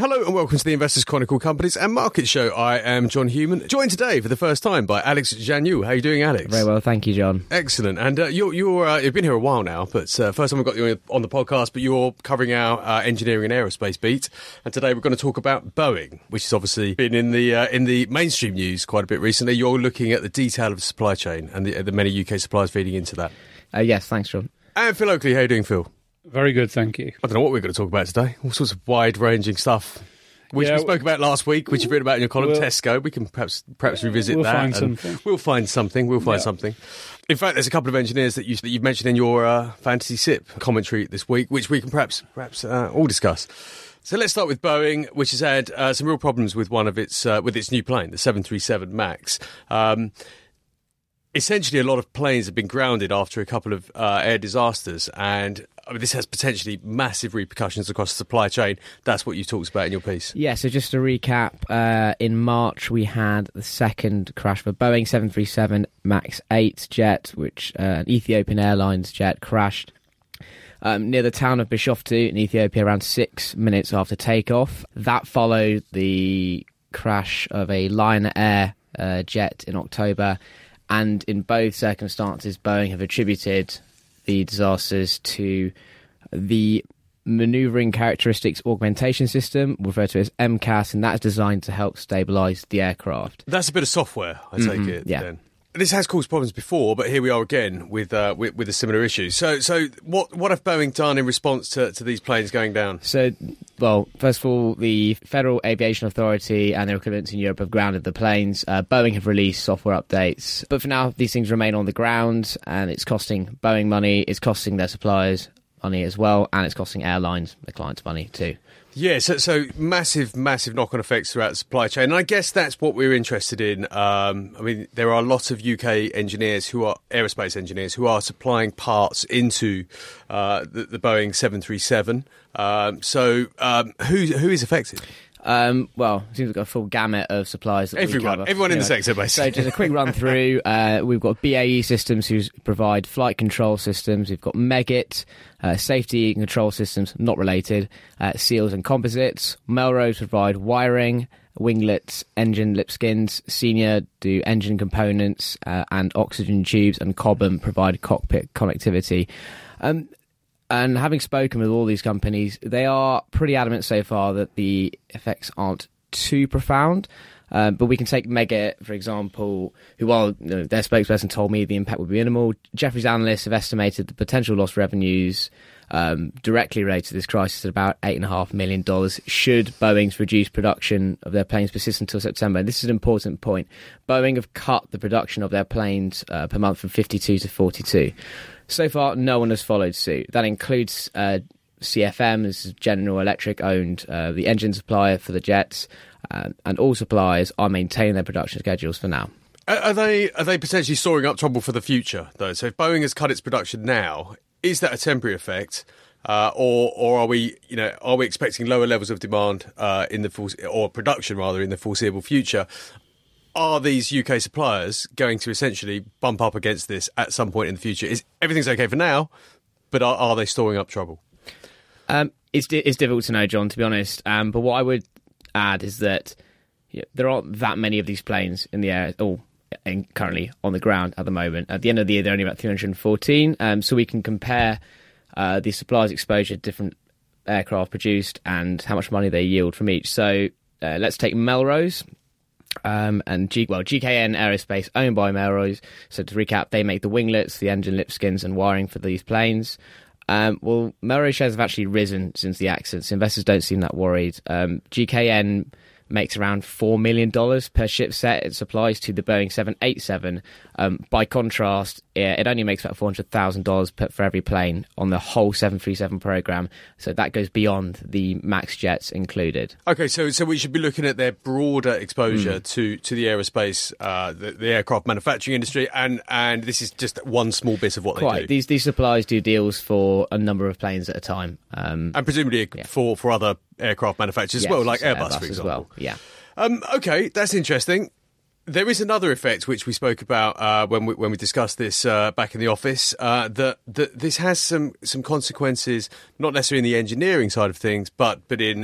Hello and welcome to the Investors Chronicle Companies and Markets Show. I am John Human, joined today for the first time by Alex Janu. How are you doing, Alex? Very well, thank you, John. Excellent. And you've been here a while now, but first time we got you on the podcast, but you're covering our engineering and aerospace beat. And today we're going to talk about Boeing, which has obviously been in the mainstream news quite a bit recently. You're looking at the detail of the supply chain and the many UK suppliers feeding into that. Yes, thanks, John. And Phil Oakley, how are you doing, Phil? Very good, thank you. I don't know what we're going to talk about today. All sorts of wide-ranging stuff, which we spoke about last week, which you've written about in your column, Tesco. We can perhaps revisit that. We'll find something. In fact, there's a couple of engineers that you've mentioned in your Fantasy SIP commentary this week, which we can perhaps all discuss. So let's start with Boeing, which has had some real problems with one of its new plane, the 737 MAX. Essentially, a lot of planes have been grounded after a couple of air disasters, and this has potentially massive repercussions across the supply chain. That's what you talked about in your piece. Yeah, so just to recap, in March we had the second crash for Boeing 737 MAX 8 jet, which an Ethiopian Airlines jet crashed near the town of Bishoftu in Ethiopia around 6 minutes after takeoff. That followed the crash of a Lion Air jet in October. And in both circumstances, Boeing have attributed the disasters to the Manoeuvring Characteristics Augmentation System, referred to as MCAS, and that's designed to help stabilise the aircraft. That's a bit of software, I take it, yeah. Then. This has caused problems before, but here we are again with a similar issue. So what have Boeing done in response to these planes going down? So, well, first of all, the Federal Aviation Authority and their equivalents in Europe have grounded the planes. Boeing have released software updates. But for now, these things remain on the ground, and it's costing Boeing money, it's costing their suppliers money as well, and it's costing airlines, their clients, money too. Yeah, so massive knock-on effects throughout the supply chain. And I guess that's what we're interested in. I mean, there are lots of UK engineers who are aerospace engineers who are supplying parts into the Boeing 737. Who is affected? Well, it seems we've got a full gamut of suppliers. Everyone in the sector, basically. So just a quick run through. We've got BAE Systems, who provide flight control systems. We've got Meggitt, safety and control systems, not related. Seals and composites. Melrose provide wiring. Winglets, engine lip skins. Senior do engine components and oxygen tubes. And Cobham provide cockpit connectivity. And having spoken with all these companies, they are pretty adamant so far that the effects aren't too profound. But we can take Meggitt, for example, who, while their spokesperson told me the impact would be minimal, Jefferies analysts have estimated the potential lost revenues directly related to this crisis at about $8.5 million should Boeing's reduced production of their planes persist until September. And this is an important point. Boeing have cut the production of their planes per month from 52 to 42. So far, no one has followed suit. That includes CFM, this is General Electric, owned the engine supplier for the jets, and all suppliers are maintaining their production schedules for now. Are they potentially storing up trouble for the future, though? So if Boeing has cut its production now, is that a temporary effect, or are we expecting lower levels of demand or production rather in the foreseeable future? Are these UK suppliers going to essentially bump up against this at some point in the future? Everything's okay for now, but are they storing up trouble? It's difficult to know, John, to be honest. But what I would add is that there aren't that many of these planes in the air, currently on the ground at the moment. At the end of the year, there are only about 314. So we can compare the suppliers' exposure to different aircraft produced and how much money they yield from each. So let's take Melrose. And GKN Aerospace, owned by Melrose. So to recap, they make the winglets, the engine lip skins and wiring for these planes. Melrose shares have actually risen since the accidents. Investors don't seem that worried. GKN makes around $4 million per ship set it supplies to the Boeing 787. By contrast, it only makes about $400,000 for every plane on the whole 737 program. So that goes beyond the MAX jets included. Okay, so we should be looking at their broader exposure to the aerospace, the aircraft manufacturing industry, and this is just one small bit of what they do. These suppliers do deals for a number of planes at a time. And presumably for other aircraft manufacturers as well, like Airbus, for example. As well, yeah. Okay, that's interesting. There is another effect which we spoke about when we discussed this back in the office. That this has some consequences, not necessarily in the engineering side of things, but in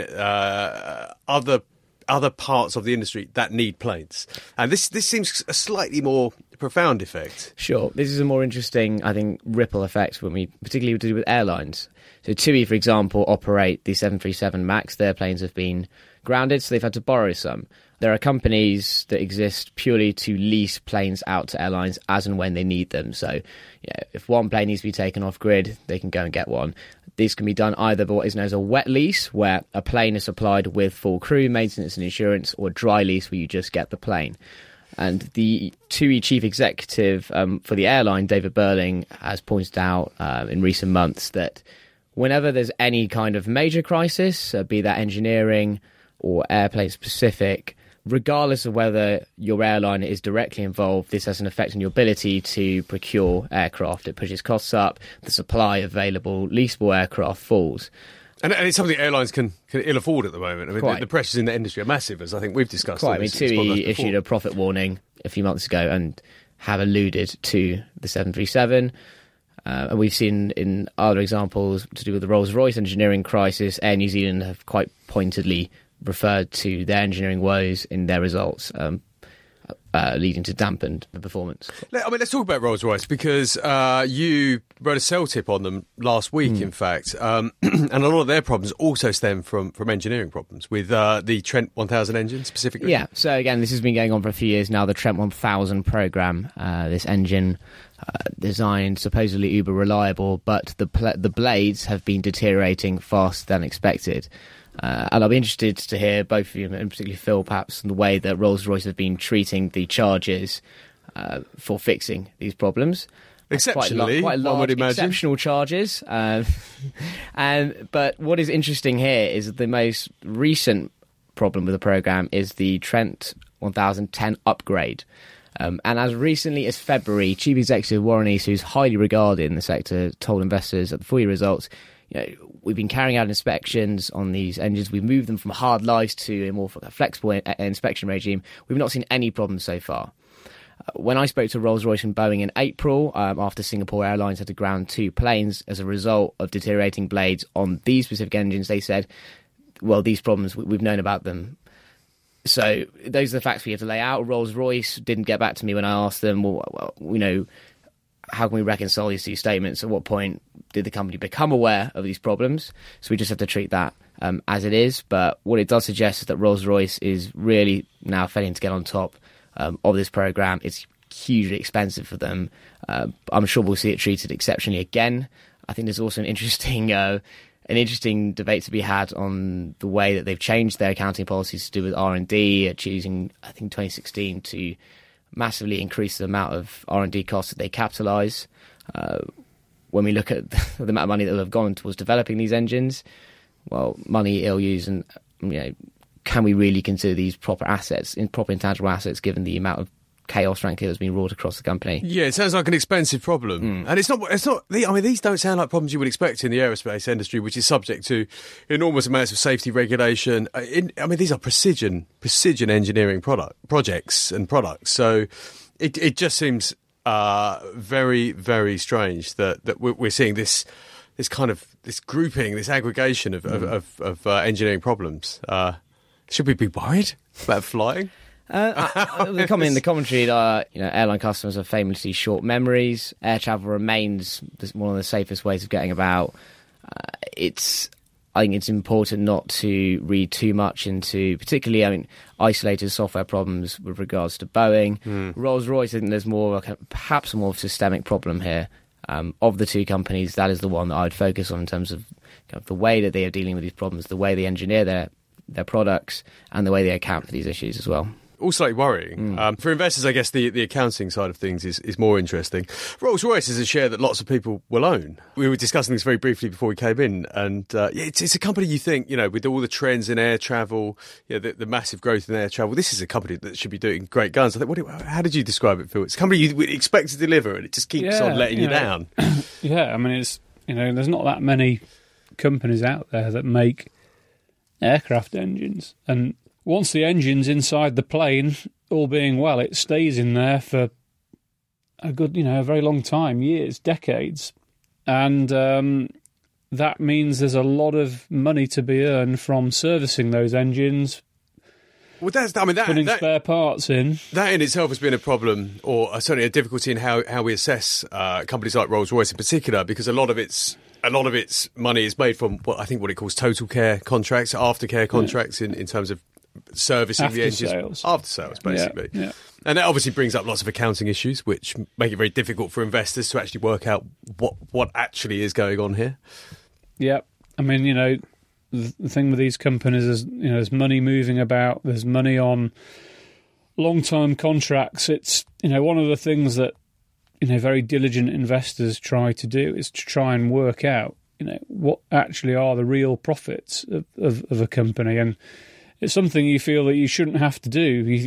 other parts of the industry that need planes. And this seems a slightly more profound effect. Sure. This is a more interesting, I think, ripple effect when we particularly to do with airlines. So TUI, for example, operate the 737 MAX. Their planes have been grounded, so they've had to borrow some. There are companies that exist purely to lease planes out to airlines as and when they need them. So if one plane needs to be taken off grid, they can go and get one. This can be done either by what is known as a wet lease, where a plane is supplied with full crew, maintenance and insurance, or a dry lease where you just get the plane. And the TUI chief executive for the airline, David Burling, has pointed out in recent months that whenever there's any kind of major crisis, be that engineering or airplane specific, regardless of whether your airline is directly involved, this has an effect on your ability to procure aircraft. It pushes costs up, the supply of available leasable aircraft falls. And it's something airlines can ill afford at the moment. I mean, the pressures in the industry are massive, as I think we've discussed. Quite. I mean, TUI issued a profit warning a few months ago and have alluded to the 737. And we've seen in other examples to do with the Rolls-Royce engineering crisis, Air New Zealand have quite pointedly referred to their engineering woes in their results, leading to dampened performance. I mean, let's talk about Rolls-Royce, because you wrote a sell tip on them last week, in fact, and a lot of their problems also stem from engineering problems with the Trent 1000 engine specifically. Yeah, so again, this has been going on for a few years now, the Trent 1000 programme, this engine designed supposedly uber reliable, but the blades have been deteriorating faster than expected. And I'll be interested to hear both of you, and particularly Phil, perhaps, on the way that Rolls-Royce have been treating the charges for fixing these problems. Exceptionally, quite large, one would imagine. Exceptional charges. But what is interesting here is that the most recent problem with the programme is the Trent 1010 upgrade. And as recently as February, Chief Executive Warren East, who's highly regarded in the sector, told investors at the full year results, we've been carrying out inspections on these engines. We've moved them from hard lives to a more flexible inspection regime. We've not seen any problems so far. When I spoke to Rolls-Royce and Boeing in April, after Singapore Airlines had to ground 2 planes as a result of deteriorating blades on these specific engines, they said, well, these problems, we've known about them. So those are the facts we have to lay out. Rolls-Royce didn't get back to me when I asked them, how can we reconcile these two statements? At what point did the company become aware of these problems? So we just have to treat that as it is. But what it does suggest is that Rolls-Royce is really now failing to get on top of this programme. It's hugely expensive for them. I'm sure we'll see it treated exceptionally again. I think there's also an interesting debate to be had on the way that they've changed their accounting policies to do with R&D, choosing, I think, 2016 to massively increase the amount of R&D costs that they capitalise. When we look at the amount of money that will have gone towards developing these engines, well, money ill used, and can we really consider these proper intangible assets, given the amount of chaos, frankly, that's been wrought across the company? Yeah, it sounds like an expensive problem. And it's not. I mean, these don't sound like problems you would expect in the aerospace industry, which is subject to enormous amounts of safety regulation. These are precision engineering projects and products. So it just seems very, very strange that we're seeing this kind of this grouping, this aggregation of engineering problems. Should we be worried about flying? The commentary, airline customers have famously short memories. Air travel remains one of the safest ways of getting about. I think it's important not to read too much into, particularly, isolated software problems with regards to Boeing. Rolls-Royce, I think there's perhaps a more systemic problem here. Of the two companies, that is the one that I would focus on in terms of the way that they are dealing with these problems, the way they engineer their products, and the way they account for these issues as well. All slightly worrying. For investors, I guess the accounting side of things is more interesting. Rolls-Royce is a share that lots of people will own. We were discussing this very briefly before we came in, and it's a company you think, with all the trends in air travel, the massive growth in air travel, this is a company that should be doing great guns. I think, how did you describe it, Phil? It's a company you would expect to deliver, and it just keeps on letting you down. Yeah, it's there's not that many companies out there that make aircraft engines, and once the engine's inside the plane, all being well, it stays in there for a good, a very long time, years, decades. And that means there's a lot of money to be earned from servicing those engines. Well, putting spare parts in. That in itself has been a problem, or certainly a difficulty in how we assess companies like Rolls-Royce in particular, because a lot of its money is made from what it calls total care contracts, aftercare contracts in terms of servicing the engines. After sales, basically. Yeah. And that obviously brings up lots of accounting issues, which make it very difficult for investors to actually work out what actually is going on here. Yeah. I mean, the thing with these companies is, there's money moving about. There's money on long-term contracts. It's, one of the things that, very diligent investors try to do is to try and work out, what actually are the real profits of a company. And it's something you feel that you shouldn't have to do.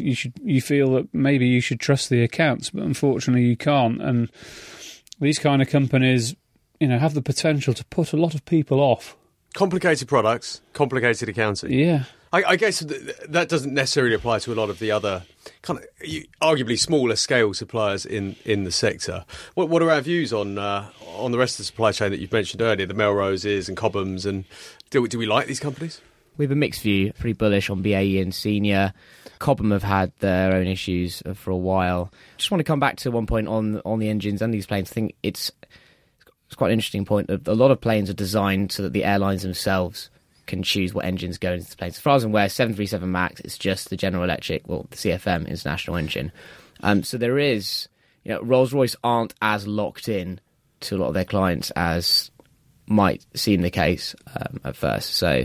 You feel that maybe you should trust the accounts, but unfortunately you can't. And these kind of companies, have the potential to put a lot of people off. Complicated products, complicated accounting. Yeah. I guess that doesn't necessarily apply to a lot of the other kind of arguably smaller scale suppliers in the sector. What are our views on the rest of the supply chain that you've mentioned earlier, the Melroses and Cobhams, and do we like these companies? We have a mixed view, pretty bullish on BAE and Senior. Cobham have had their own issues for a while. Just want to come back to one point on the engines and these planes. I think it's quite an interesting point. A lot of planes are designed so that the airlines themselves can choose what engines go into the planes. As far as I'm aware, 737 MAX, it's just the General Electric, the CFM International engine. So there is, Rolls-Royce aren't as locked in to a lot of their clients as might seem the case at first. So,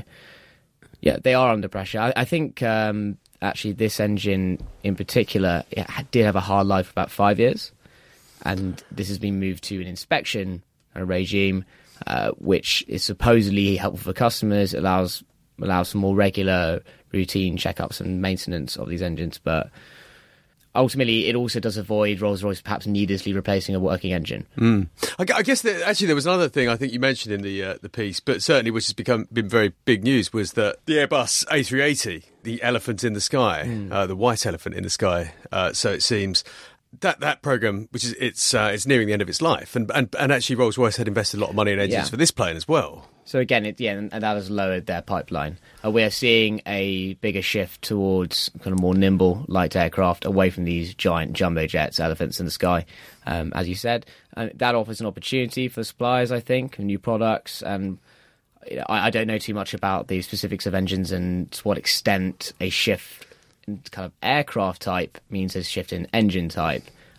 yeah, they are under pressure. I think actually this engine in particular, it did have a hard life for about 5 years, and this has been moved to an inspection regime, which is supposedly helpful for customers. It allows some more regular routine checkups and maintenance of these engines, but ultimately it also does avoid Rolls-Royce perhaps needlessly replacing a working engine. I guess actually there was another thing I think you mentioned in the piece, but certainly which has been very big news, was that the Airbus A380, the elephant in the sky, the white elephant in the sky, so it seems. That program, which is it's nearing the end of its life, and actually Rolls-Royce had invested a lot of money in engines for this plane as well. So again, and that has lowered their pipeline. We are seeing a bigger shift towards kind of more nimble light aircraft, away from these giant jumbo jets, elephants in the sky, as you said. And that offers an opportunity for suppliers, I think, and new products. And I don't know too much about the specifics of engines and to what extent a shift kind of aircraft type means a shift in engine type.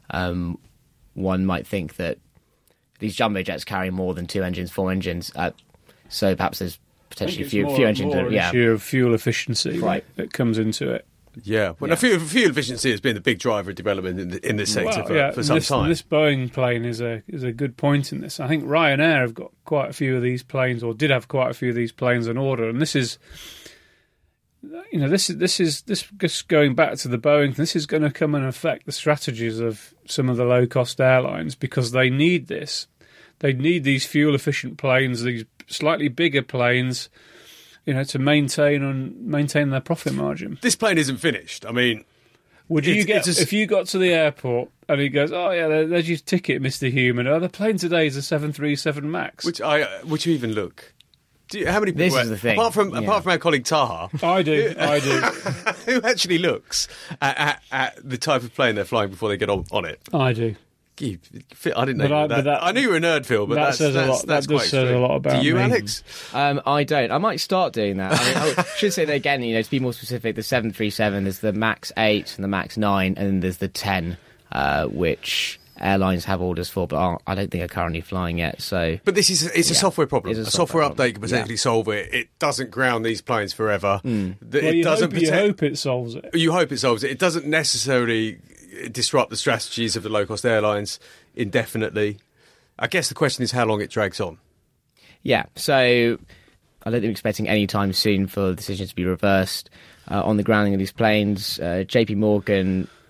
One might think that these jumbo jets carry more than 2 engines, 4 engines, so perhaps there's potentially few engines. More an issue of fuel efficiency that comes into it. Yeah, fuel efficiency has been the big driver of development in this sector for some time. This Boeing plane is a good point in this. I think Ryanair have got quite a few of these planes, or did have quite a few of these planes on order, and this is. This just going back to the Boeing. This is going to come and affect the strategies of some of the low-cost airlines, because they need this. They need these fuel-efficient planes, these slightly bigger planes, to maintain their profit margin. This plane isn't finished. I mean, if you got to the airport and he goes, "Oh yeah, there's your ticket, Mr. Human. The plane today is a 737 MAX." Would you even look? How many people? This is the thing. Apart from our colleague Taha, I do. Who actually looks at the type of plane they're flying before they get on it? I do. I didn't know that. I knew you were a nerd, Phil, but that says a lot. That does say a lot about Do you, me. Alex? I don't. I might start doing that. I should say that again. To be more specific, the 737, there's the MAX 8 and the MAX 9, and then there's the 10, which airlines have orders for, but I don't think are currently flying yet. So, but it's a software problem. A software update can potentially solve it. It doesn't ground these planes forever. You hope it solves it. You hope it solves it. It doesn't necessarily disrupt the strategies of the low-cost airlines indefinitely. I guess the question is how long it drags on. Yeah, so I don't think we're expecting any time soon for the decision to be reversed on the grounding of these planes. JP Morgan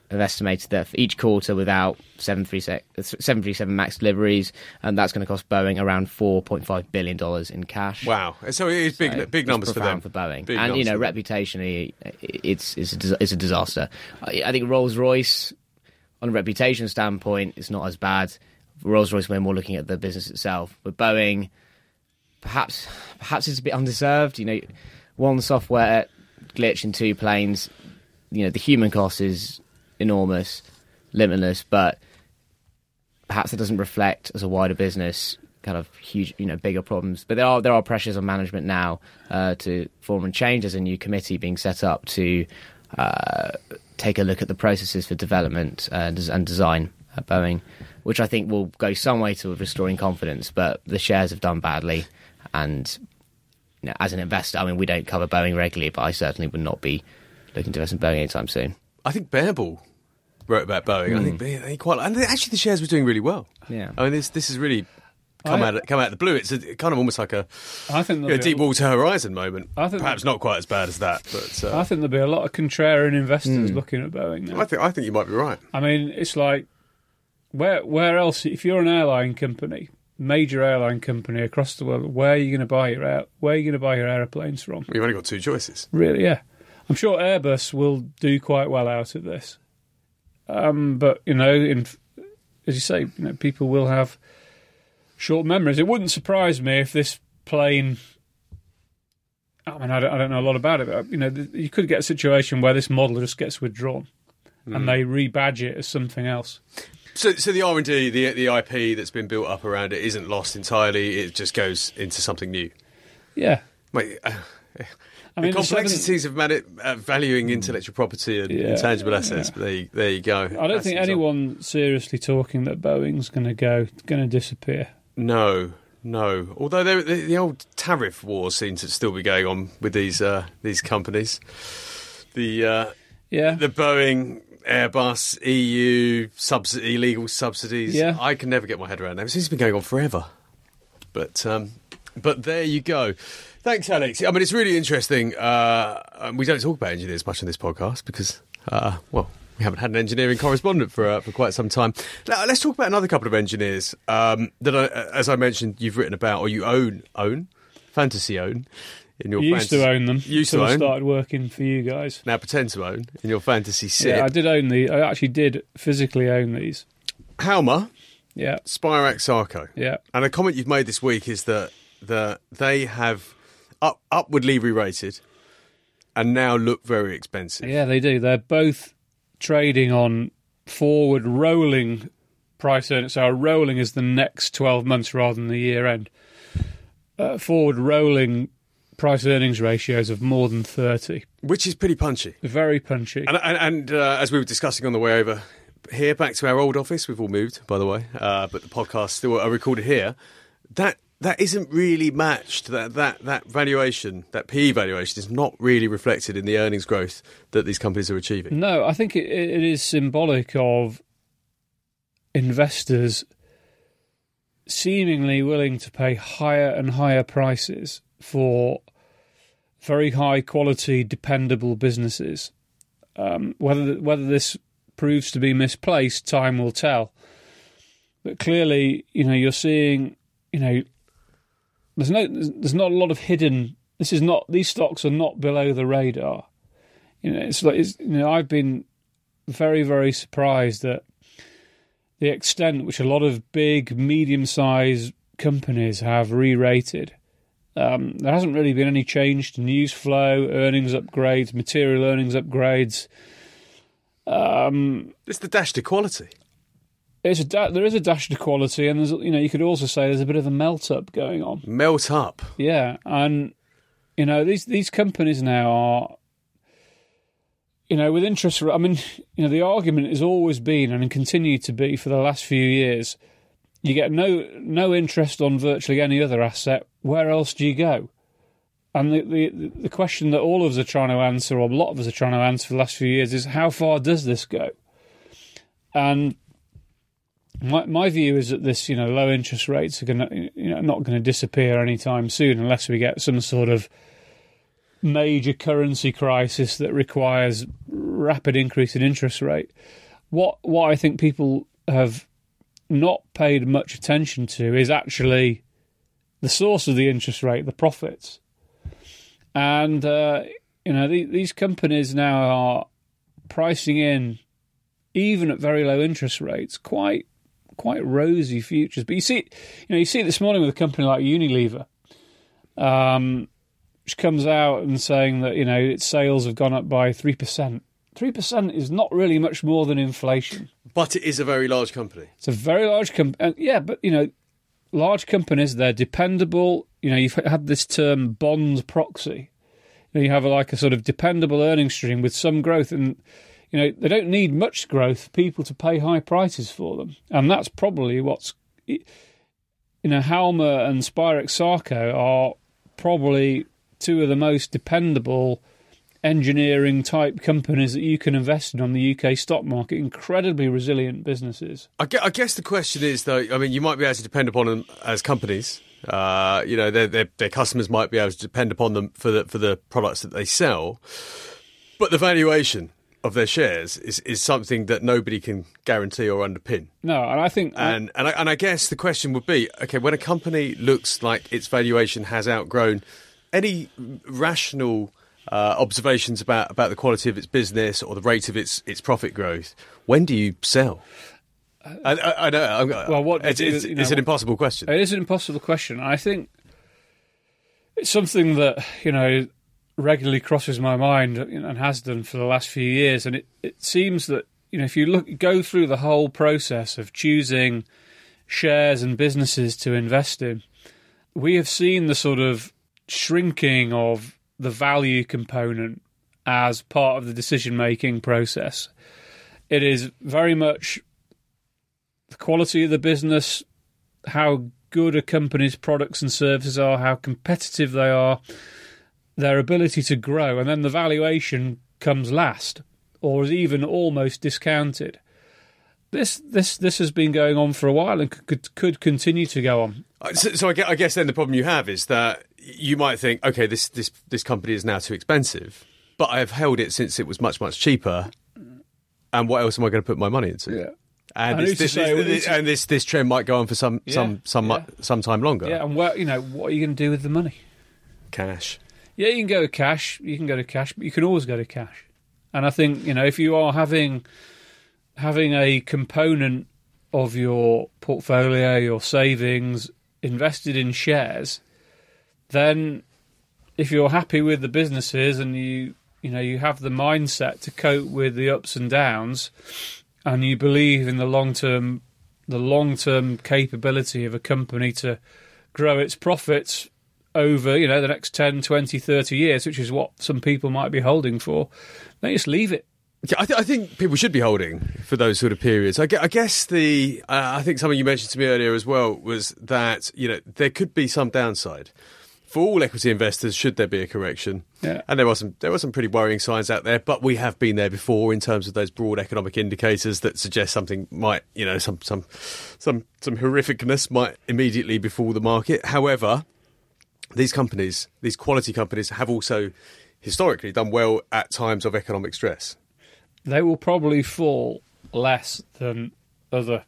have estimated that for each quarter without 737 MAX deliveries, and that's going to cost Boeing around $4.5 billion in cash. Wow! So it's big numbers for them. For Boeing, big and reputationally, it's a disaster. I think Rolls-Royce, on a reputation standpoint, it's not as bad. Rolls-Royce, we're more looking at the business itself. But Boeing, perhaps it's a bit undeserved. One software glitch in 2 planes. The human cost is enormous, limitless, but perhaps it doesn't reflect as a wider business kind of huge, bigger problems. But there are pressures on management now to form and change. There's a new committee being set up to take a look at the processes for development and design at Boeing, which I think will go some way to restoring confidence. But the shares have done badly, and as an investor, we don't cover Boeing regularly, but I certainly would not be looking to invest in Boeing anytime soon. I think Bearball wrote about Boeing. I think they quite, and actually the shares were doing really well. Yeah, this has really come out of the blue. It's kind of almost like a Deepwater Horizon moment. Perhaps not quite as bad as that, but I think there'll be a lot of contrarian investors looking at Boeing now. I think you might be right. It's like where else? If you're an airline company, major airline company across the world, where are you going to buy your airplanes from? You've only got 2 choices. Really, yeah. I'm sure Airbus will do quite well out of this. But, as you say, people will have short memories. It wouldn't surprise me if this plane... I don't know a lot about it, but, you could get a situation where this model just gets withdrawn and they rebadge it as something else. So the R&D, the IP that's been built up around it isn't lost entirely. It just goes into something new. Yeah. Wait, the complexities of valuing intellectual property and intangible assets. But there you go. I don't think anyone seriously talking that Boeing's going to disappear. No. Although the old tariff wars seem to still be going on with these companies. The Boeing, Airbus, EU illegal subsidies. Yeah. I can never get my head around them. It seems to be going on forever. But there you go. Thanks, Alex. It's really interesting. We don't talk about engineers much on this podcast because, we haven't had an engineering correspondent for quite some time. Now, let's talk about another couple of engineers that, as I mentioned, you've written about or you fantasy own. Used to own them. Until I started working for you guys. Now pretend to own in your fantasy SIP. Yeah, I did own these. I actually did physically own these. Halma. Yeah. Spirax Sarco. Yeah. And a comment you've made this week is that they have upwardly re-rated and now look very expensive. Yeah, they do. They're both trading on forward rolling price earnings. So rolling is the next 12 months rather than the year end. Forward rolling price earnings ratios of more than 30. Which is pretty punchy. Very punchy. And as we were discussing on the way over here, back to our old office, we've all moved, by the way, but the podcast still are recorded here, that isn't really matched. That valuation, that PE valuation, is not really reflected in the earnings growth that these companies are achieving. No, I think it is symbolic of investors seemingly willing to pay higher and higher prices for very high quality, dependable businesses. Whether this proves to be misplaced, time will tell. But clearly, you're seeing, there's not a lot of hidden. These stocks are not below the radar. I've been very, very surprised at the extent which a lot of big, medium-sized companies have re-rated. There hasn't really been any change to news flow, earnings upgrades, material earnings upgrades. It's the dash to quality. There is a dash to quality, and there's, you could also say there's a bit of a melt up going on. Melt up, yeah, and these companies now are, with interest. The argument has always been and continued to be for the last few years. You get no interest on virtually any other asset. Where else do you go? And the question that all of us are trying to answer, or a lot of us are trying to answer for the last few years, is how far does this go? And my view is that this, low interest rates are not going to disappear anytime soon, unless we get some sort of major currency crisis that requires rapid increase in interest rate. What I think people have not paid much attention to is actually the source of the interest rate, the profits. And these companies now are pricing in, even at very low interest rates, quite rosy futures. But you see it this morning with a company like Unilever, which comes out and saying that its sales have gone up by 3%. 3% is not really much more than inflation. But it is a very large company. It's a very large company. Yeah, but large companies, they're dependable. You've had this term bond proxy. You have a sort of dependable earning stream with some growth, and they don't need much growth for people to pay high prices for them. And that's probably what's Halma and Spirax-Sarco are probably two of the most dependable engineering type companies that you can invest in on the UK stock market. Incredibly resilient businesses. I guess the question is, though, you might be able to depend upon them as companies. Their customers might be able to depend upon them for the products that they sell, but the valuation of their shares is something that nobody can guarantee or underpin. No, and I think, and I guess the question would be, okay, when a company looks like its valuation has outgrown any rational observations about the quality of its business or the rate of its profit growth, when do you sell? I know. Well, it's an impossible question. It is an impossible question. I think it's something that regularly crosses my mind and has done for the last few years. And it seems that if you go through the whole process of choosing shares and businesses to invest in, we have seen the sort of shrinking of the value component as part of the decision-making process. It is very much the quality of the business, how good a company's products and services are, how competitive they are, their ability to grow, and then the valuation comes last, or is even almost discounted. This has been going on for a while and could continue to go on. So I guess then the problem you have is that you might think, okay, this company is now too expensive, but I have held it since it was much, much cheaper, and what else am I going to put my money into? Yeah. And this trend might go on for some time longer. Yeah, and what are you going to do with the money? Cash. Yeah, you can go to cash, but you can always go to cash. And I think, if you are having a component of your portfolio, your savings, invested in shares, then if you're happy with the businesses and you have the mindset to cope with the ups and downs, and you believe in the long-term capability of a company to grow its profits over, the next 10, 20, 30 years, which is what some people might be holding for, then just leave it. Yeah, I think people should be holding for those sort of periods. I guess I think something you mentioned to me earlier as well was that, there could be some downside. For all equity investors, should there be a correction? Yeah. And there were some pretty worrying signs out there, but we have been there before in terms of those broad economic indicators that suggest something might, some horrificness might immediately befall the market. However, these quality companies, have also historically done well at times of economic stress. They will probably fall less than other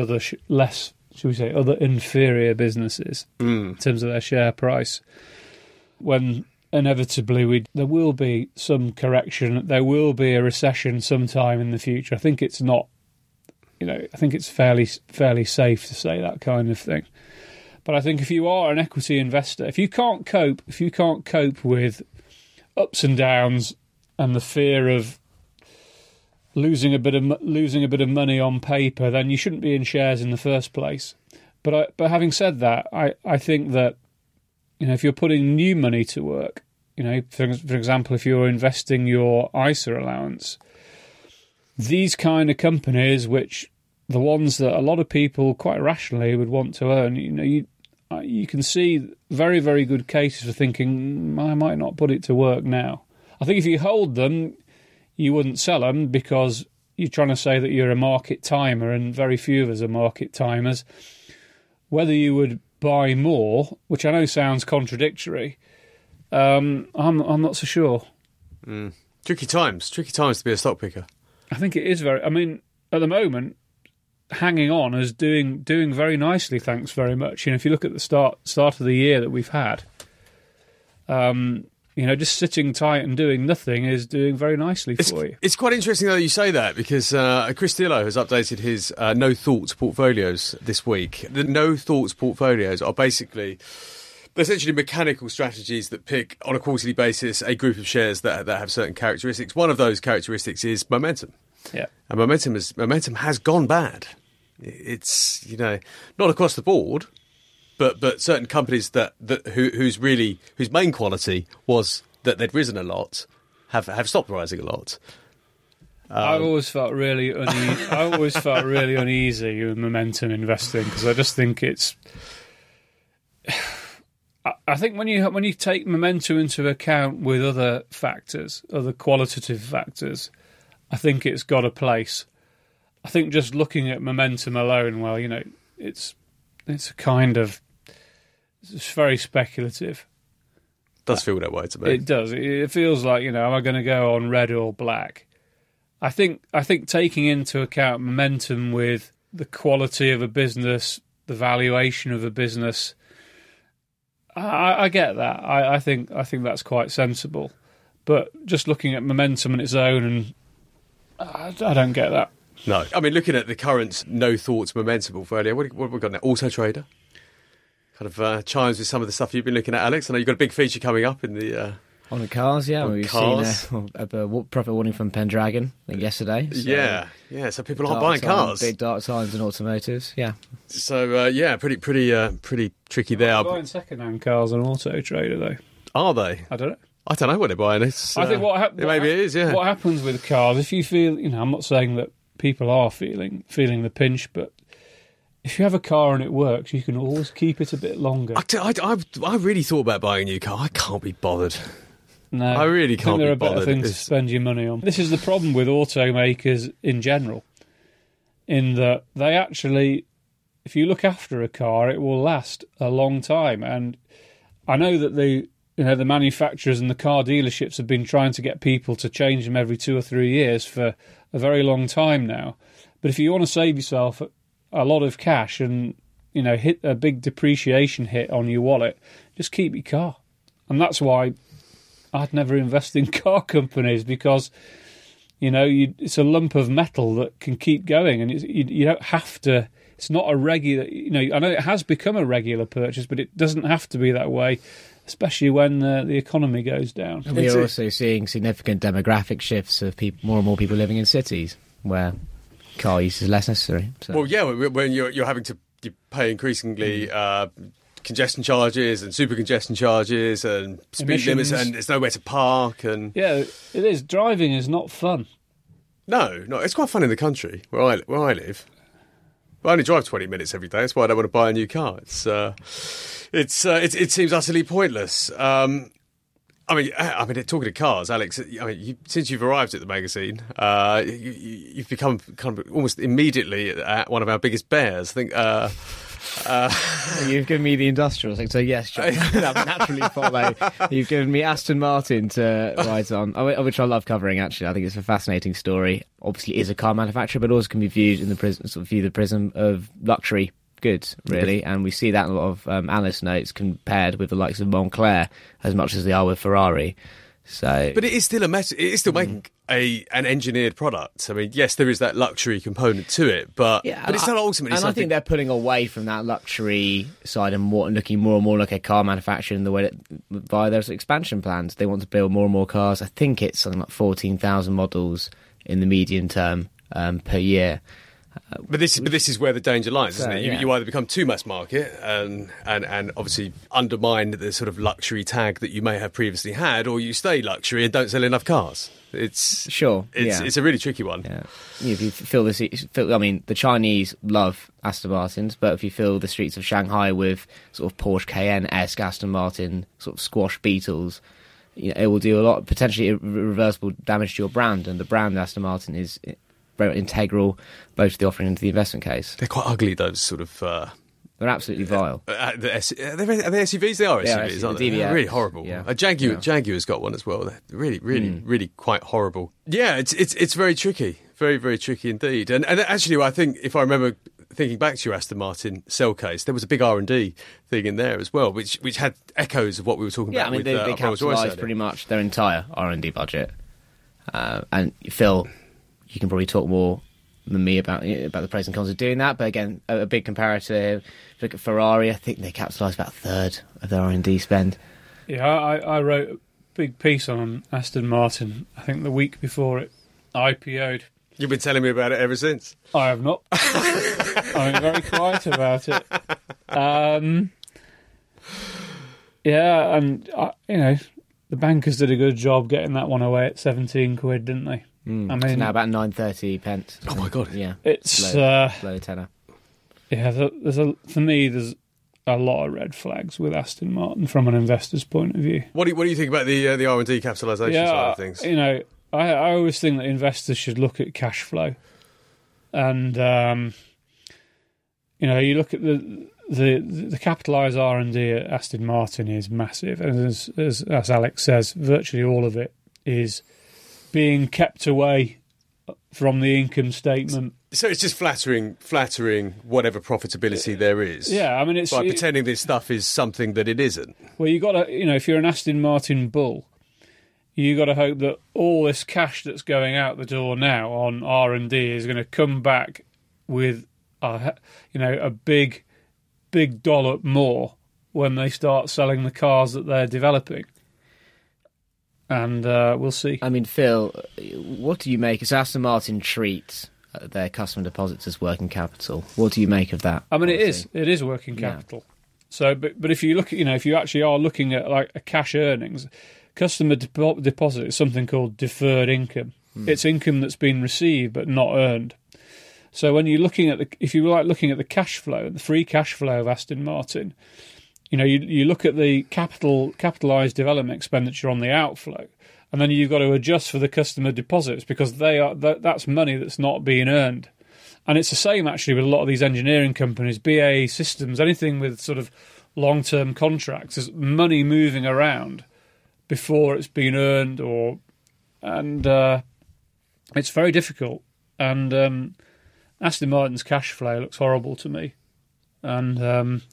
inferior businesses in terms of their share price. When inevitably there will be some correction, there will be a recession sometime in the future. I think it's not, I think it's fairly safe to say that kind of thing. But I think if you are an equity investor, if you can't cope with ups and downs and the fear of losing a bit of money on paper, then you shouldn't be in shares in the first place. But having said that, I think that if you're putting new money to work, for example, if you're investing your ISA allowance, these kind of companies, which the ones that a lot of people quite rationally would want to earn, you can see very, very good cases for thinking, I might not put it to work now. I think if you hold them, you wouldn't sell them because you're trying to say that you're a market timer, and very few of us are market timers. Whether you would buy more, which I know sounds contradictory, I'm not so sure. Tricky times to be a stock picker. I think it is very. I mean, at the moment, hanging on is doing very nicely. Thanks very much. If you look at the start of the year that we've had, just sitting tight and doing nothing is doing very nicely for you. It's quite interesting though you say that, because Chris Thillo has updated his No Thoughts portfolios this week. The No Thoughts portfolios are basically essentially mechanical strategies that pick on a quarterly basis a group of shares that have certain characteristics. One of those characteristics is momentum. Yeah, and momentum has gone bad. It's not across the board, but certain companies whose main quality was that they'd risen a lot have stopped rising a lot. I've always felt really uneasy with momentum investing, because I just think it's. I think when you take momentum into account with other factors, other qualitative factors, I think it's got a place. I think just looking at momentum alone, well, it's a kind of. It's very speculative. It does feel that way to me. It does. It feels like, am I going to go on red or black? I think taking into account momentum with the quality of a business, the valuation of a business, I get that. I think that's quite sensible. But just looking at momentum on its own, and I don't get that. No. I mean, looking at the current No Thoughts momentum portfolio, what have we got now? Auto Trader? Kind of chimes with some of the stuff you've been looking at, Alex. I know you've got a big feature coming up in the... on the cars, yeah. We've seen a profit warning from Pendragon yesterday. So yeah. So people aren't buying cars. Big dark times in automotives, yeah. So, pretty tricky there. They're buying second-hand cars on Auto Trader, though. Are they? I don't know. I don't know what they're buying. I think maybe it is, yeah. What happens with cars, if you feel... I'm not saying that people are feeling the pinch, but... If you have a car and it works, you can always keep it a bit longer. I really thought about buying a new car. I can't be bothered. No, I really can't be bothered. There are better things to spend your money on. This is the problem with automakers in general, in that they actually, if you look after a car, it will last a long time. And I know that the manufacturers and the car dealerships have been trying to get people to change them every 2 or 3 years for a very long time now. But if you want to save yourself a lot of cash and hit a big depreciation hit on your wallet, just keep your car. And that's why I'd never invest in car companies, because it's a lump of metal that can keep going, and you don't have to. It's not a regular. I know it has become a regular purchase, but it doesn't have to be that way, especially when the economy goes down. And we're also seeing significant demographic shifts of more and more people living in cities where car use is less necessary. So. Well, yeah, when you're having to pay increasingly congestion charges and super congestion charges and speed limits, and there's nowhere to park. And yeah, it is. Driving is not fun. No, it's quite fun in the country where I live. I only drive 20 minutes every day. That's why I don't want to buy a new car. It seems utterly pointless. I mean, talking to cars, Alex. Since you've arrived at the magazine, you've become kind of almost immediately one of our biggest bears. I think you've given me the industrial thing, so yes, John, that would naturally follow. You've given me Aston Martin to write on, which I love covering. Actually, I think it's a fascinating story. Obviously, it is a car manufacturer, but also can be viewed in the prism of luxury goods, really, and we see that in a lot of analyst notes compared with the likes of Moncler as much as they are with Ferrari. So, but it is still it is still making an engineered product. I mean, yes, there is that luxury component to it, but it's not ultimately. And something... I think they're pulling away from that luxury side and looking more and more like a car manufacturer in the way that via their expansion plans. They want to build more and more cars. I think it's something like 14,000 models in the medium term per year. But this is where the danger lies, isn't it? You either become too mass market and obviously undermine the sort of luxury tag that you may have previously had, or you stay luxury and don't sell enough cars. It's a really tricky one. Yeah. If you feel the Chinese love Aston Martins, but if you fill the streets of Shanghai with sort of Porsche Cayenne-esque Aston Martin sort of squash Beetles, it will do a lot, potentially irreversible damage to your brand, and the brand Aston Martin is very integral both to the offering and to the investment case. They're quite ugly, those sort of They're absolutely vile. Are they SUVs? They are SUVs, aren't they? They're really horrible. Yeah. Jaguar's got one as well. They're really quite horrible. Yeah, it's very tricky. Very, very tricky indeed. And actually, I think, if I remember thinking back to your Aston Martin cell case, there was a big R&D thing in there as well, which had echoes of what we were talking about. Yeah, I mean, they capitalised pretty much their entire R&D budget. And Phil, you can probably talk more than me about the pros and cons of doing that. But again, a big comparative. Look at Ferrari. I think they capitalised about a third of their R&D spend. Yeah, I wrote a big piece on Aston Martin, I think the week before it IPO'd. You've been telling me about it ever since. I have not. I'm very quiet about it. Yeah, and the bankers did a good job getting that one away at 17 quid, didn't they? I mean, it's now about 9.30. Oh my god! Yeah, it's low tenner. Yeah, for me, there's a lot of red flags with Aston Martin from an investor's point of view. What do you think about the R&D capitalisation side of things? I always think that investors should look at cash flow, and you look at the capitalised R&D at Aston Martin is massive, and as Alex says, virtually all of it is being kept away from the income statement. So it's just flattering whatever profitability there is. Yeah, I mean, it's by pretending this stuff is something that it isn't. Well, you got to, if you're an Aston Martin bull, you got to hope that all this cash that's going out the door now on R&D is going to come back with a big dollop more when they start selling the cars that they're developing. And we'll see. I mean, Phil, what do you make? As Aston Martin treats their customer deposits as working capital, what do you make of that? I mean, it is working capital. Yeah. So, but if you look at, if you actually are looking at like a cash earnings, customer deposit is something called deferred income. It's income that's been received but not earned. So when you're looking at looking at the cash flow, the free cash flow of Aston Martin, you look at the capitalised development expenditure on the outflow, and then you've got to adjust for the customer deposits because that's money that's not being earned. And it's the same actually with a lot of these engineering companies, BAE Systems, anything with sort of long-term contracts. There's money moving around before it's been earned, and it's very difficult. And Aston Martin's cash flow looks horrible to me. And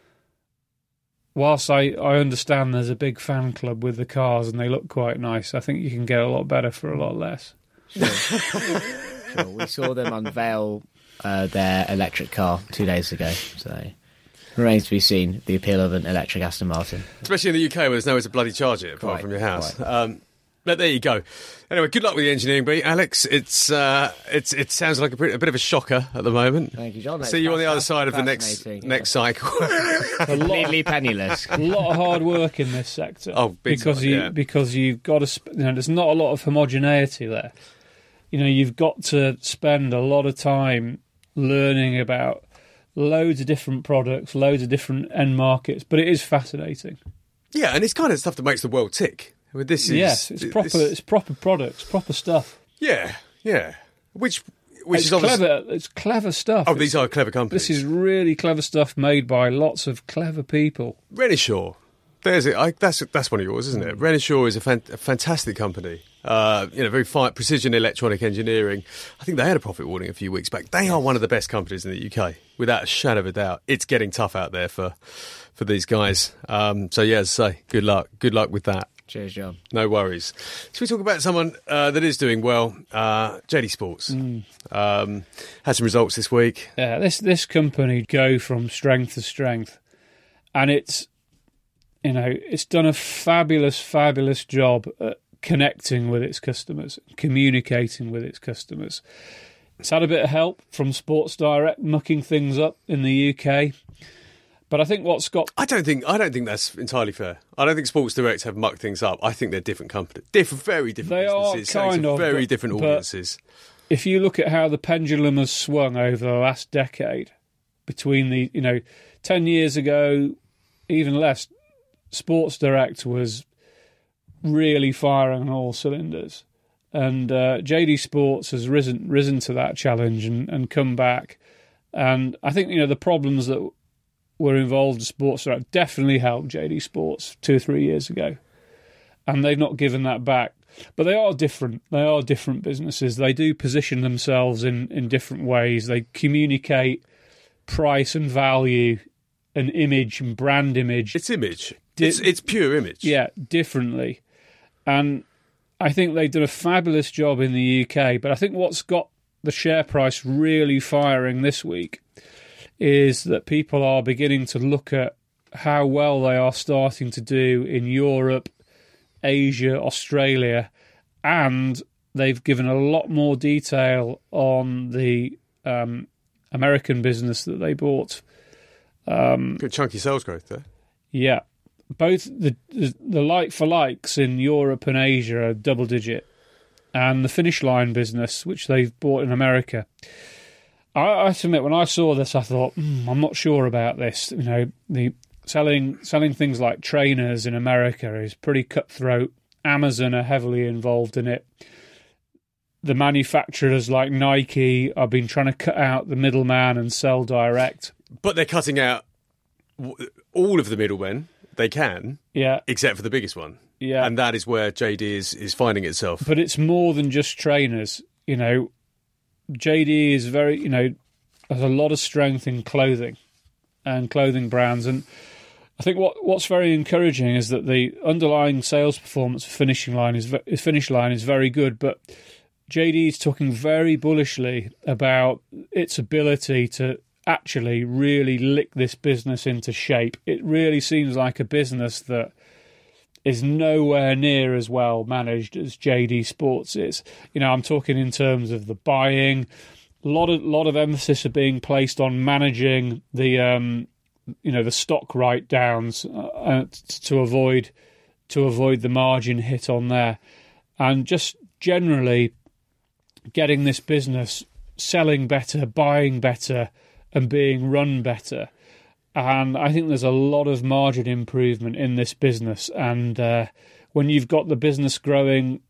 whilst I understand there's a big fan club with the cars and they look quite nice, I think you can get a lot better for a lot less. Sure. We saw them unveil their electric car 2 days ago, so remains to be seen the appeal of an electric Aston Martin. Especially in the UK where there's nowhere to bloody charge it apart from your house. But there you go. Anyway, good luck with the engineering beat, Alex. It sounds like a bit of a shocker at the moment. Thank you, John. See you on the other side of the next cycle. Completely penniless. A lot of hard work in this sector. Oh, because you've got to. There's not a lot of homogeneity there. You've got to spend a lot of time learning about loads of different products, loads of different end markets. But it is fascinating. Yeah, and it's kind of stuff that makes the world tick. I mean, it's proper products, proper stuff. Yeah. Which is clever. It's clever stuff. Oh, these are clever companies. This is really clever stuff made by lots of clever people. Renishaw, there's it. That's one of yours, isn't it? Renishaw is a fantastic company. Very fine precision electronic engineering. I think they had a profit warning a few weeks back. They are one of the best companies in the UK, without a shadow of a doubt. It's getting tough out there for these guys. So yeah, as I say, good luck with that. Cheers, John. No worries. So we talk about someone that is doing well. JD Sports had some results this week. Yeah, this company go from strength to strength, and it's done a fabulous job at connecting with its customers, communicating with its customers. It's had a bit of help from Sports Direct mucking things up in the UK. But I think I don't think that's entirely fair. I don't think Sports Direct have mucked things up. I think they're different companies, very different businesses, very different audiences. If you look at how the pendulum has swung over the last decade, between 10 years ago, even less, Sports Direct was really firing on all cylinders, and JD Sports has risen to that challenge and come back. And I think the problems that were involved in Sports Direct definitely helped JD Sports 2 or 3 years ago, and they've not given that back. But they are different. They are different businesses. They do position themselves in different ways. They communicate price and value and image and brand image. It's image. It's pure image. Yeah, differently. And I think they've done a fabulous job in the UK. But I think what's got the share price really firing this week is that people are beginning to look at how well they are starting to do in Europe, Asia, Australia, and they've given a lot more detail on the American business that they bought. Good chunky sales growth there. Yeah. Both the like-for-likes in Europe and Asia are double-digit, and the Finish Line business, which they've bought in America, I have to admit, when I saw this, I thought, I'm not sure about this. You know, the selling things like trainers in America is pretty cutthroat. Amazon are heavily involved in it. The manufacturers like Nike have been trying to cut out the middleman and sell direct. But they're cutting out all of the middlemen they can, except for the biggest one. Yeah. And that is where JD is finding itself. But it's more than just trainers. You know, JD is very, has a lot of strength in clothing and clothing brands. And I think what's very encouraging is that the underlying sales performance of Finish Line is very good, but JD is talking very bullishly about its ability to actually really lick this business into shape. It really seems like a business that is nowhere near as well managed as JD Sports is. I'm talking in terms of the buying. A lot of emphasis are being placed on managing the the stock write-downs to avoid the margin hit on there, and just generally getting this business selling better, buying better, and being run better. And I think there's a lot of margin improvement in this business. And when you've got the business growing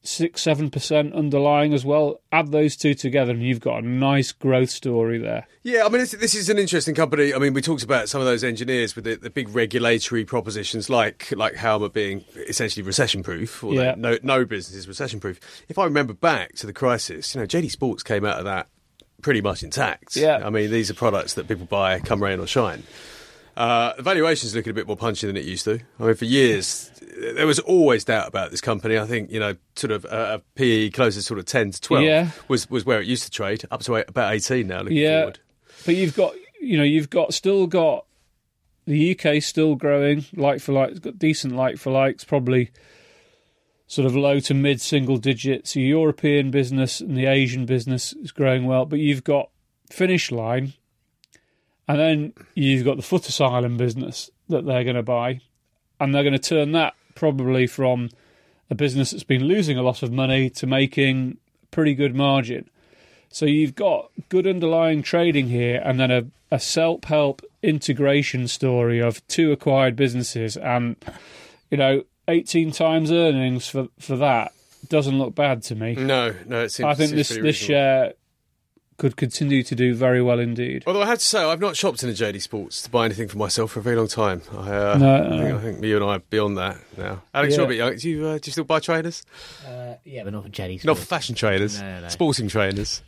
6-7% underlying as well, add those two together and you've got a nice growth story there. Yeah, I mean, this is an interesting company. I mean, we talked about some of those engineers with the big regulatory propositions like Halma being essentially recession-proof, or no business is recession-proof. If I remember back to the crisis, JD Sports came out of that pretty much intact. Yeah. I mean, these are products that people buy come rain or shine. The valuation's looking a bit more punchy than it used to. I mean, for years, there was always doubt about this company. I think, sort of a PE close to sort of 10 to 12 was where it used to trade, up to about 18 now looking forward. But you've still got the UK still growing, like-for-like, it's got decent like-for-likes, probably sort of low to mid-single digits. Your European business and the Asian business is growing well, but you've got Finish Line, and then you've got the Foot Asylum business that they're going to buy, and they're going to turn that probably from a business that's been losing a lot of money to making a pretty good margin. So you've got good underlying trading here, and then a self-help integration story of two acquired businesses, and 18 times earnings for that doesn't look bad to me. No, it seems. I think this share could continue to do very well indeed. Although I have to say, I've not shopped in a JD Sports to buy anything for myself for a very long time. I think you and I are beyond that now. Alex, you're a bit young. Do you still buy trainers? Yeah, but not for JD Sports. Not for fashion trainers. No. Sporting trainers.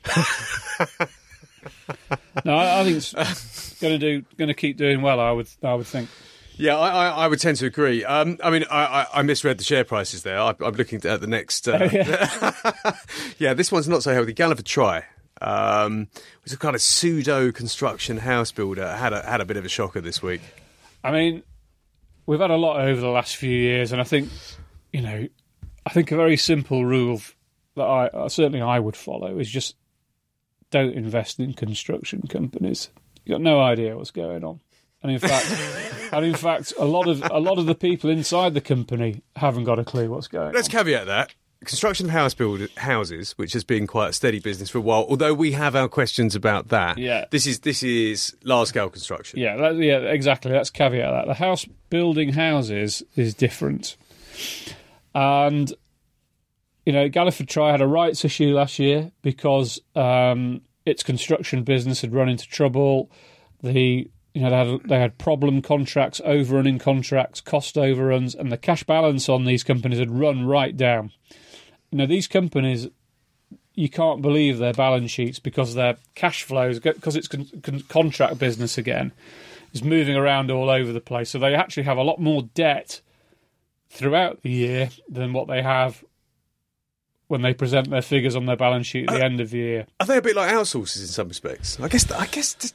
No, I think it's going to keep doing well. I would think. Yeah, I would tend to agree. I mean, I misread the share prices there. I'm looking at the next. Yeah, this one's not so healthy. Galliford Try. It's a kind of pseudo construction house builder. Had a bit of a shocker this week. I mean, we've had a lot over the last few years, and I think a very simple rule that I would follow is just don't invest in construction companies. You've got no idea what's going on. And in fact, a lot of the people inside the company haven't got a clue what's going on. Let's caveat that. Construction of houses, which has been quite a steady business for a while, although we have our questions about that. Yeah. This is large-scale construction. Yeah, exactly. Let's caveat that. The house building houses is different. And, Galliford Try had a rights issue last year because its construction business had run into trouble. The they had problem contracts, overrunning contracts, cost overruns, and the cash balance on these companies had run right down. These companies, you can't believe their balance sheets because their cash flows, because it's contract business again, is moving around all over the place. So they actually have a lot more debt throughout the year than what they have when they present their figures on their balance sheet at the end of the year. Are they a bit like outsourcers in some respects? I guess.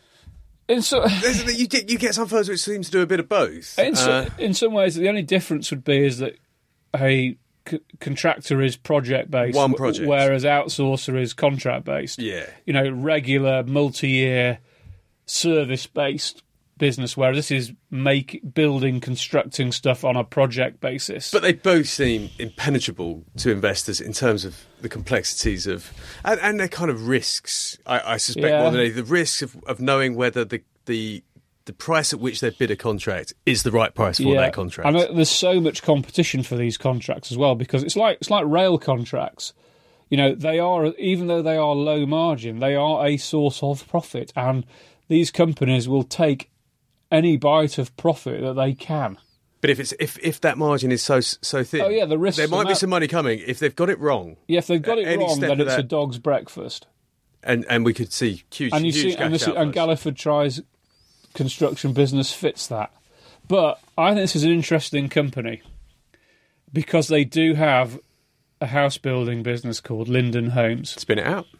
You get some firms which seem to do a bit of both. In some ways, the only difference would be is that a contractor is project-based, one project, whereas outsourcer is contract-based. Yeah. Regular, multi-year, service-based business, whereas this is building, constructing stuff on a project basis. But they both seem impenetrable to investors in terms of the complexities of and their kind of risks. I suspect more than anything, the risks of knowing whether the price at which they bid a contract is the right price for that contract. And there's so much competition for these contracts as well, because it's like rail contracts. They are, even though they are low margin, they are a source of profit, and these companies will take any bite of profit that they can. But if that margin is so thin, the risk there might be some money coming if they've got it wrong. Yeah, if they've got it wrong, then it's a dog's breakfast. And we could see huge and Galliford Try's construction business fits that. But I think this is an interesting company because they do have a house building business called Linden Homes. Spin it out.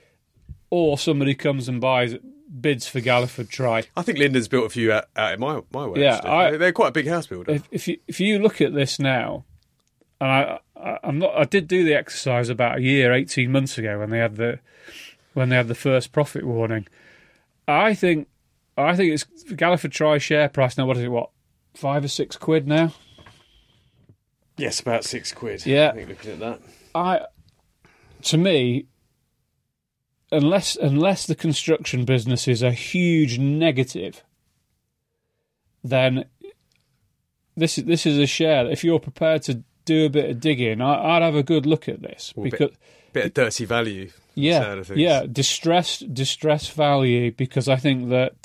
Or somebody comes and bids for Galliford Try. I think Linden's built a few out in my way. Yeah, they're quite a big house builder. If you look at this now, and I did do the exercise about 18 months ago when they had the first profit warning. I think it's Galliford Try share price now. What is it? What, £5 or £6 now? Yes, about £6. Yeah, I think looking at that. To me, unless the construction business is a huge negative, then this is a share that if you're prepared to do a bit of digging, I'd have a good look at this. Because bit of dirty value. Yeah, distressed value, because I think that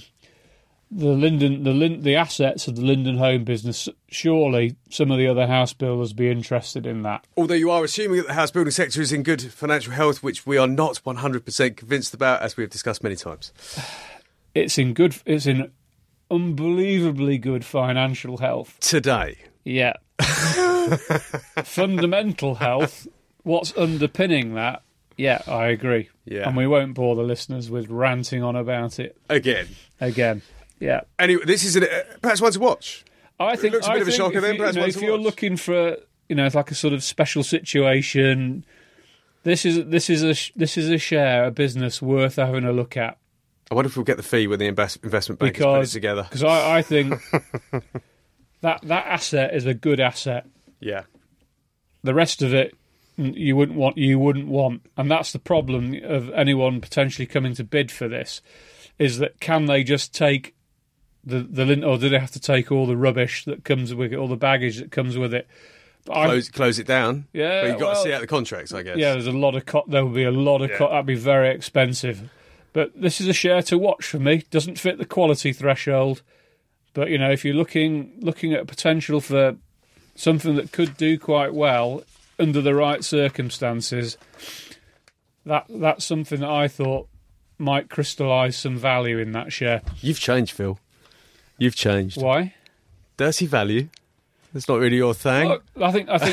the assets of the Linden Home business, surely some of the other house builders be interested in that. Although you are assuming that the house building sector is in good financial health, which we are not 100% convinced about, as we have discussed many times. It's in unbelievably good financial health today. Yeah. Fundamental health. What's underpinning that? Yeah, I agree. Yeah. And we won't bore the listeners with ranting on about it again. Yeah. Anyway, this is perhaps one to watch. I think it looks a bit of a shocker then. Perhaps if you're looking for like a sort of special situation, this is a share, a business worth having a look at. I wonder if we'll get the fee when the investment bankers put it together. Because I think that asset is a good asset. Yeah. The rest of it, you wouldn't want, and that's the problem of anyone potentially coming to bid for this, is that can they just take the lint, or do they have to take all the rubbish that comes with it, all the baggage that comes with it? Close it down. Yeah, but you've got to see out the contracts, I guess. Yeah, there's a lot of there will be a lot of that'd be very expensive. But this is a share to watch for me. Doesn't fit the quality threshold, but if you're looking at potential for something that could do quite well under the right circumstances, that's something that I thought might crystallise some value in that share. You've changed, Phil. You've changed. Why? Dirty value. That's not really your thing. Look, I think I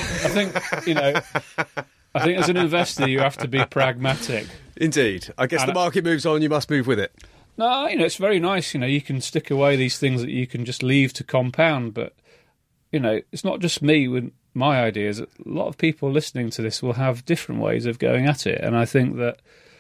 think as an investor you have to be pragmatic. Indeed. I guess the market moves on, you must move with it. No, it's very nice. You can stick away these things that you can just leave to compound, but it's not just me with my ideas. A lot of people listening to this will have different ways of going at it, and I think that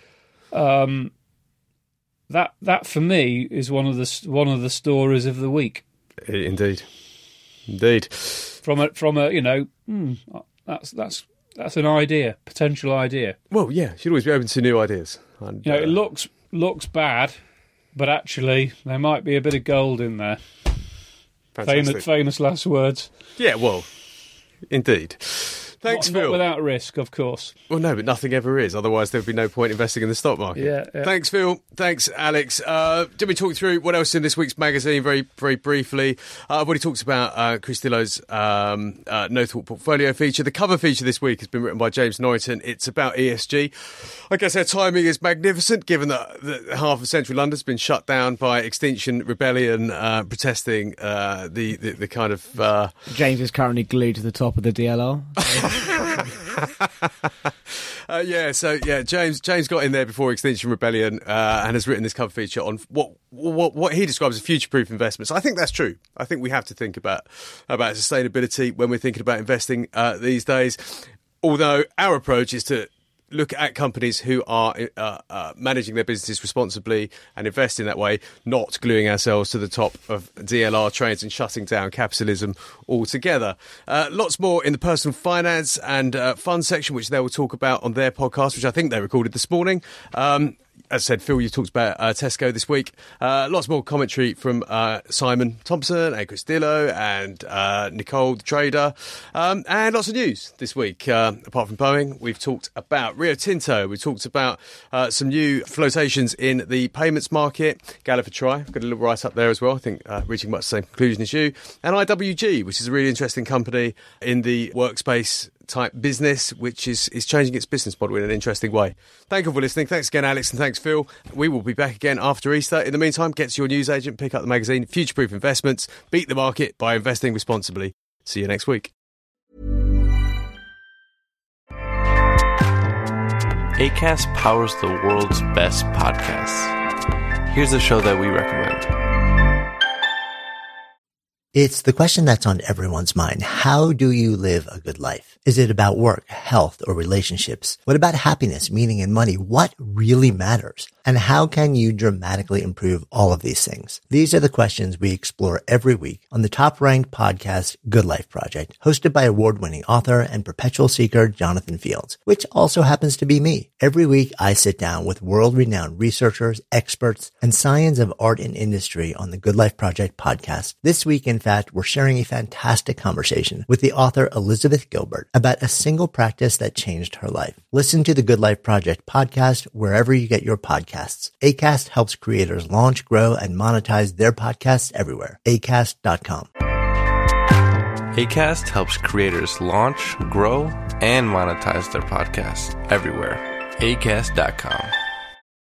that for me is one of the stories of the week. Indeed. From a that's an idea, potential idea. Well, yeah, you should always be open to new ideas. And, it looks bad, but actually there might be a bit of gold in there. Famous last words. Yeah, well, indeed. Thanks, Phil. Not without risk, of course. Well, no, but nothing ever is. Otherwise, there'd be no point investing in the stock market. Yeah. Thanks, Phil. Thanks, Alex. Did we talk through what else is in this week's magazine very, very briefly? I've already talked about Chris Dillow's No Thought portfolio feature. The cover feature this week has been written by James Norrington. It's about ESG. I guess our timing is magnificent, given that half of central London's been shut down by Extinction Rebellion protesting the kind of... James is currently glued to the top of the DLR. James got in there before Extinction Rebellion and has written this cover feature on what he describes as future-proof investments. I think that's true. I think we have to think about sustainability when we're thinking about investing these days. Although our approach is to look at companies who are managing their businesses responsibly and invest in that way, not gluing ourselves to the top of DLR trains and shutting down capitalism altogether. Lots more in the personal finance and fund section, which they will talk about on their podcast, which I think they recorded this morning. As I said, Phil, you talked about Tesco this week. Lots more commentary from Simon Thompson and Chris Dillow and Nicole, the trader. And lots of news this week. Apart from Boeing, we've talked about Rio Tinto. We've talked about some new flotations in the payments market. Galliford Try, got a little write-up there as well. I think reaching much the same conclusion as you. And IWG, which is a really interesting company in the workspace type business, which is changing its business model in an interesting way. Thank you for listening. Thanks again, Alex, and thanks, Phil. We will be back again after Easter. In the meantime, get to your newsagent, pick up the magazine, Future-Proof Investments, beat the market by investing responsibly. See you next week. Acast powers the world's best podcasts. Here's a show that we recommend. It's the question that's on everyone's mind. How do you live a good life? Is it about work, health, or relationships? What about happiness, meaning, and money? What really matters? And how can you dramatically improve all of these things? These are the questions we explore every week on the top-ranked podcast, Good Life Project, hosted by award-winning author and perpetual seeker Jonathan Fields, which also happens to be me. Every week, I sit down with world-renowned researchers, experts, and science of art and industry on the Good Life Project podcast. This week, in fact, we're sharing a fantastic conversation with the author Elizabeth Gilbert about a single practice that changed her life. Listen to the Good Life Project podcast wherever you get your podcasts. Acast helps creators launch, grow, and monetize their podcasts everywhere. Acast.com. Acast helps creators launch, grow, and monetize their podcasts everywhere. Acast.com.